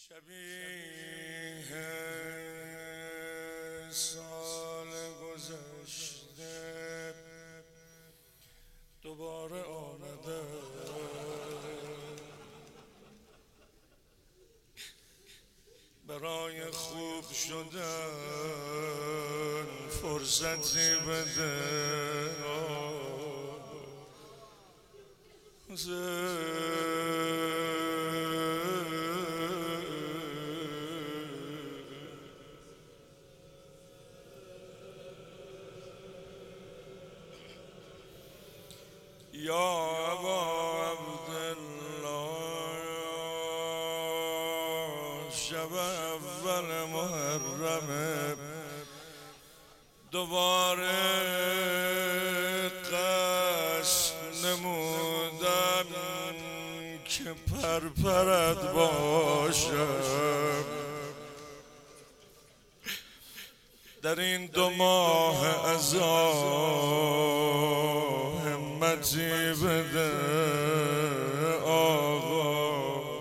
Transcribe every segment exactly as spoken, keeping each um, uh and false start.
شبیه سال گذشته دوباره آمده، برای خوب شدن فرصتی بده. یا ابا عبدالله، شب اول محرمه دوباره قصد نمودم که پرپرت باشم. در این دو ماه عذاب همتی بده آقا.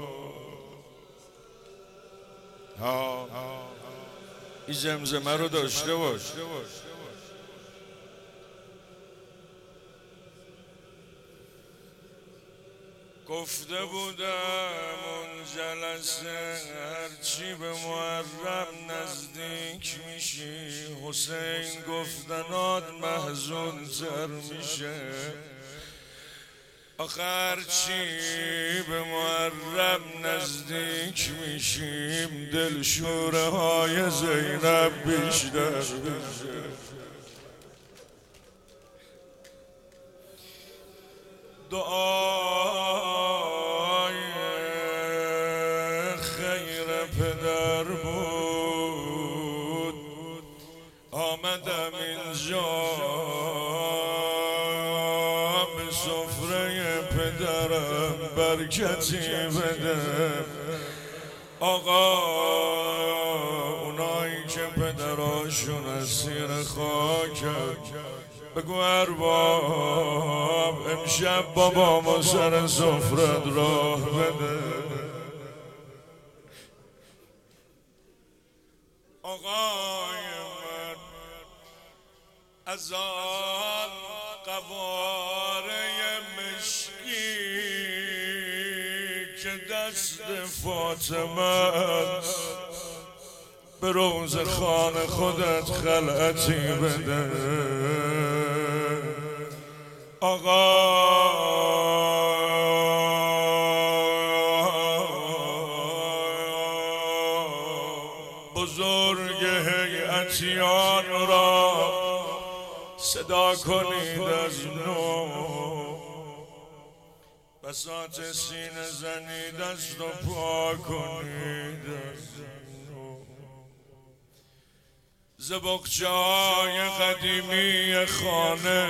ها این زمزمه رو داشته باش. گفته بودم اون جلسه هرچی به محرم نزدیک میشی حسین گفتنات محزون تر میشه. آخر چی به محرم نزدیک میشیم دلشوره های زینب بیشتر میشه. دعای خیر پدر بود آمدم اینجا به سفره پدرم برکتی بده. آقا اونایی که پدراشون اسیر خاکن بگو ارباب امشب بابامو سر سفرت راه بده. آقای من از آن قواره مشکی که دست فاطمه است به روز خانه خودت خلعتی بده. آقا بزرگ هیئتیان را صدا کنید از نو، بساط سینه زنی دست و پا کنید از نو. زبقچه‌های قدیمی خانه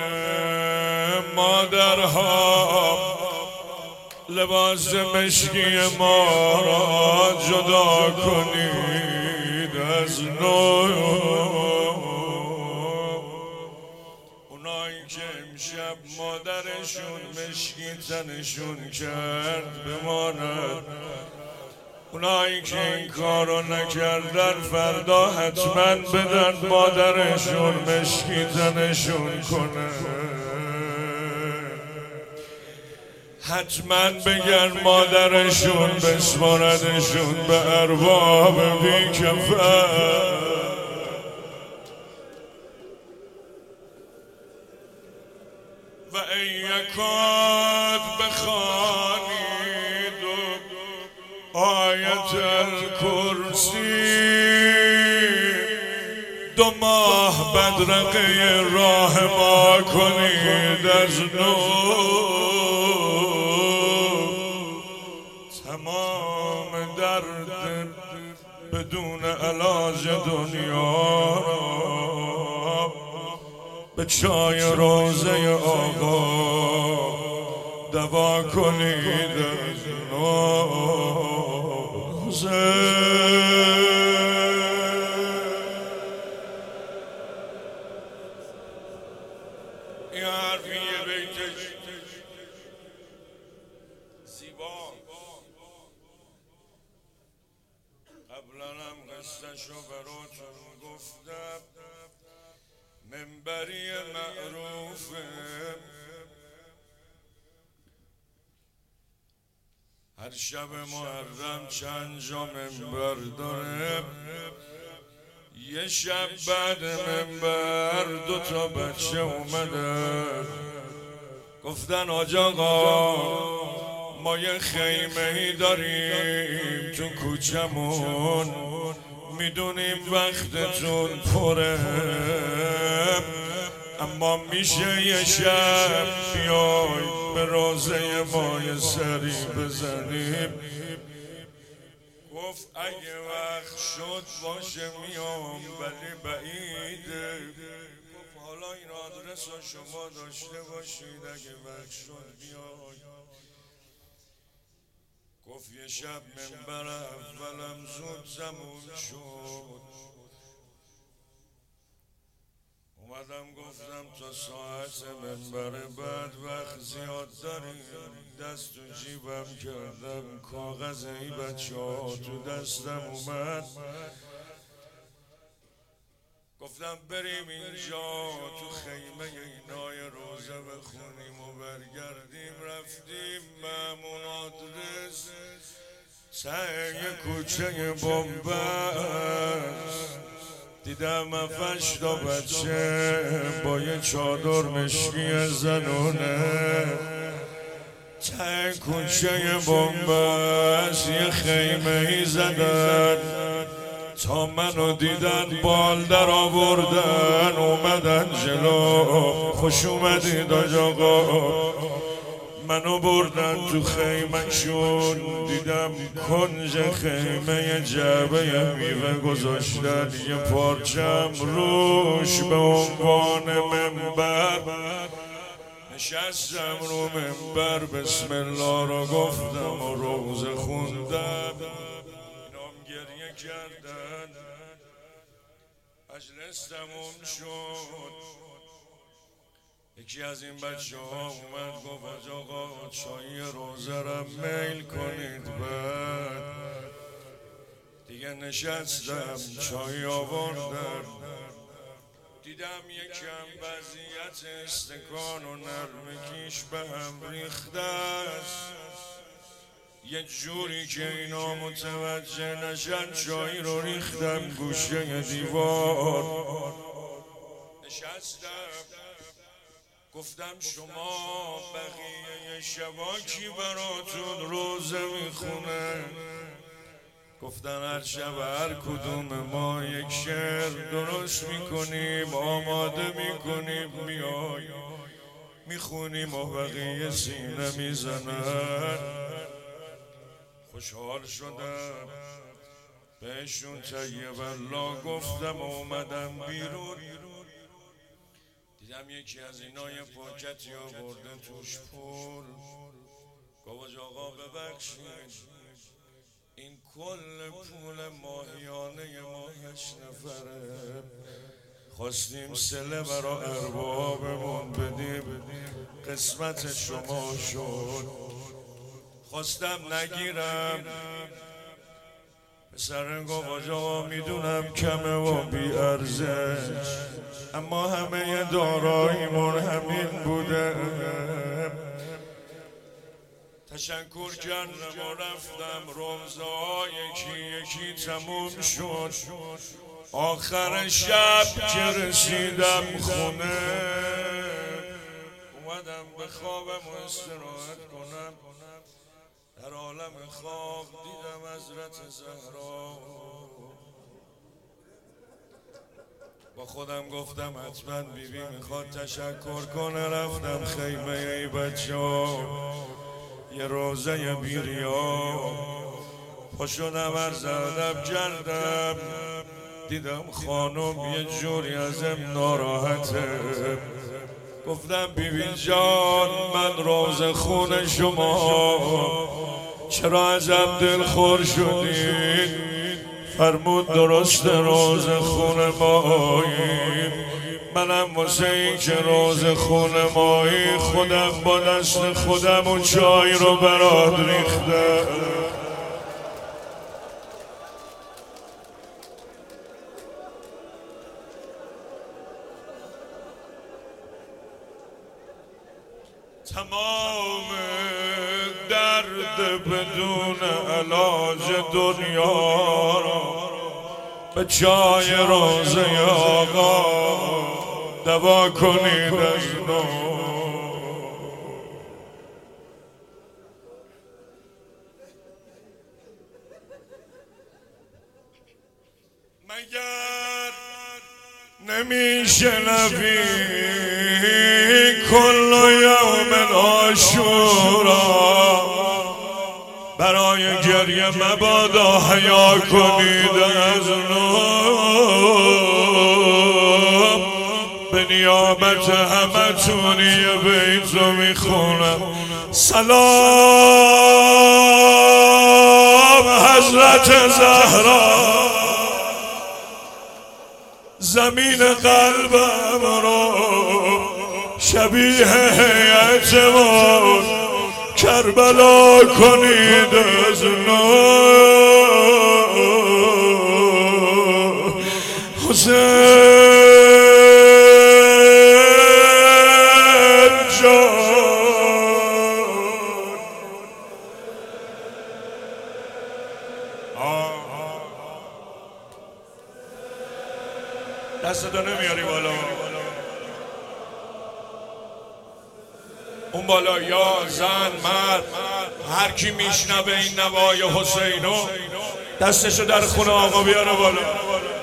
مادرها لباس مشکی ما را جدا کنید از نو. اونایی که امشب مادرشون مشکی تنشون کرد بماند، اونایی که این کارو نکردن فردا حتما بدن مادرشون مشکی تنشون کنه. حتما بگن مادرشون بسپاردشون به ارباب بیکفن. و ای یکاد بخوانید آیت الکرسی دو ماه بدرقه راه ما کنید از نو. تمام درد بدون علاج دنیا را به چای روزه آقا دوا کنید از نو. این حرفیه بیتش زیبا قصه‌شو براتون گفتم، منبری معروفه، هر شب محرم چند جا منبر داره. یه شب بعد منبر دو تا بچه اومده، گفتن حاج آقا ما یه خیمه ای داریم تو کوچمون، میدونیم وقتتون پره، اما میشه یه شب بیای به روزه ما یه سری بزنیم. گفت اگه وقت شد باشه میام ولی بعیده. گفت حالا این آدرس رو شما داشته باشید، اگه وقت شد بیای. گفت یه شب منبر اولم زود زمون شد، اومدم گفتم تا ساعت منبر بعد وقت زیاد داریم. دست تو جیبم کردم کاغذ ای بچه ها تو دستم اومد، گفتم بریم اینجا تو خیمه اینای روزه بخونیم و برگردیم. رفتیم مامون آدرس ته کوچه بنبست، دیدم هفتش تا بچه با یه چادر مشکی زنونه ته کوچه بنبست یه خیمه ای زدن. تا منو دیدن بال در آوردن، اومدن جلو. خوش اومدید حاج آقا. منو بردن تو خیمه‌شون، دیدم کنج خیمه جعبه میوه گذاشتن، یه پارچم روش به عنوان منبر. نشستم رو منبر بسم الله رو گفتم و روزه خوندم. اینام گریه کردن، مجلس تموم شد. یکی از این بچه ها اومد گفت حاج آقا چای روزه را میل کنید. بعد دیگه نشستم چای آوردن، دیدم یکم وضعیت استکان و نرمکیش به هم ریخته است. یه جوری که اینا متوجه نشن چای رو ریختم گوشه دیوار. نشستم گفتم شما بقیه شبا کی براتون روزه میخونه؟ گفتن هر شب هر کدوم ما یک شعر درست میکنیم، آماده میکنیم، میای میخونیم و بقیه سینه میزنن. خوشحال شدم بهشون طیب الله گفتم و اومدم بیرون. دیدم یکی از اینا یه پاکتی آورده توش پول. گفت آقا ببخشید این کل پول ماهیانه ما هشت نفره، خواستیم سله برا اربابمون بدیم، قسمت شما شد. خواستم نگیرم، پسر گفت آقا میدونم کمه و بی ارزش، اما همه داراییمون همین بوده. تشکر کردم و رفتم. روزه ها یکی یکی تموم شد. آخر شب که رسیدم خونه اومدم به خوابم و استراحت کنم. در عالم خواب دیدم حضرت زهرا. با خودم گفتم حتما بیبی میخواد تشکر کنه. رفتم خیمه ای بچه ها یه روزه بیریا پا شدم عرض ادب کردم. دیدم خانم یه جوری ازم ناراحته. گفتم بیبی جان من روزه خون شما، چرا ازم دلخور شدید؟ فرمود درست روزه خون مایی، منم واسه این که روزه خون مایی خودم با دست خودم و چای رو برات ریختم. تمام درد بدون علاج دنیا را به چای روزه آقا دوا کنید اینو. مگر نمیشنوی کل یوم عاشورا برای گریه مبادا حیا کنید از نوم. به نیابت همه تونی بیت رو میخونم. سلام حضرت زهرا زمین قلبم رو شبیه هیئتمون کربلا کنید از نو. حسین جان دستتو نمیاری بالا اون بالا، یا زن مرد هر کی میشنوه این نوای حسینو دستشو در خونه آقا بیاره بالا.